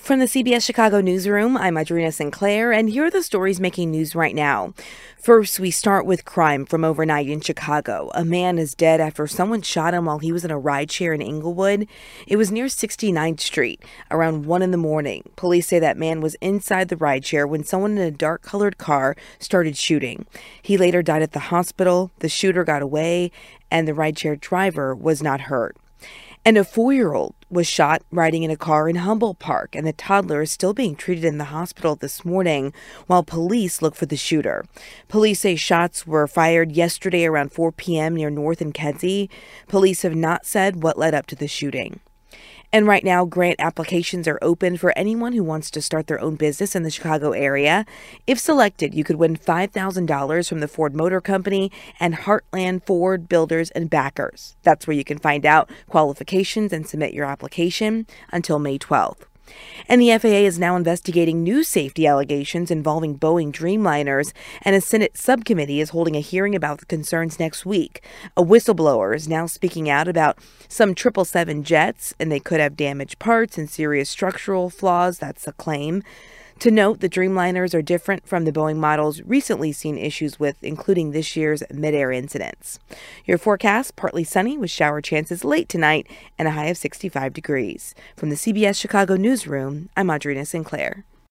From the CBS Chicago newsroom, I'm Audrina Sinclair, and here are the stories making news right now. First, we start with crime from overnight in Chicago. A man is dead after someone shot him while he was in a rideshare in Englewood. It was near 69th Street, around 1 in the morning. Police say that man was inside the rideshare when someone in a dark-colored car started shooting. He later died at the hospital. The shooter got away, and the rideshare driver was not hurt. And a 4-year-old was shot riding in a car in Humboldt Park, and the toddler is still being treated in the hospital this morning while police look for the shooter. Police say shots were fired yesterday around 4 p.m. near North and Kedzie. Police have not said what led up to the shooting. And right now, grant applications are open for anyone who wants to start their own business in the Chicago area. If selected, you could win $5,000 from the Ford Motor Company and Heartland Ford Builders and Backers. That's where you can find out qualifications and submit your application until May 12th. And the FAA is now investigating new safety allegations involving Boeing Dreamliners, and a Senate subcommittee is holding a hearing about the concerns next week. A whistleblower is now speaking out about some 777 jets, and they could have damaged parts and serious structural flaws. That's a claim. To note, the Dreamliners are different from the Boeing models recently seen issues with, including this year's mid-air incidents. Your forecast, partly sunny with shower chances late tonight and a high of 65 degrees. From the CBS Chicago newsroom, I'm Audrina Sinclair.